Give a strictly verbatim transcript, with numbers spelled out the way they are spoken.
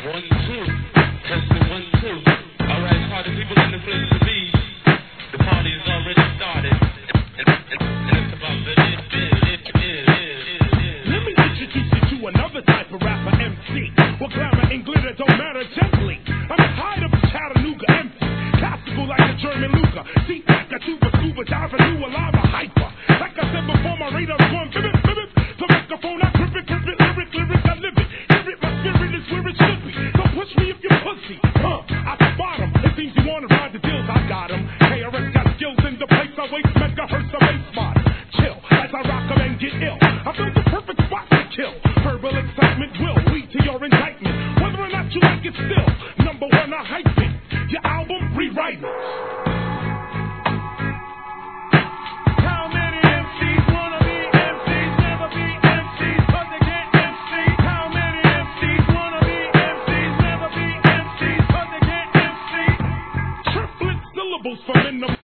One, two. Testing one, two. Alright, party people in the place to be. The party is already started. And, and, and it's about the it, it, it, it, it. Let me introduce you to another type of rapper, M C. Well, glamour and glitter don't matter gently. I'm tired of Chattanooga empty. Classical like a German Luger. Seat back a tuba, scuba diving through a lava hyper. Like I said before, my radar's going bip, bip, bip. The microphone, I grip it, grip it, lyric, lyric, I live it. Hear it, my spirit is where it should be. Don't push me if you're pussy. Huh, at the bottom. It seems you wanna ride the deals, I got 'em. K R S got skills in the place, I waste megahertz of bass mod. Chill, as I rock 'em and get ill. I built the perfect spot to kill. Verbal excitement will lead to your indictment. Whether or not you like it still, number one, I hype it. Your album, rewrite it. How many M Cs wanna be M Cs, never be M Cs, cause they can't M C? How many M Cs wanna be M Cs, never be M Cs, cause they can't M C? Triplet syllables from in the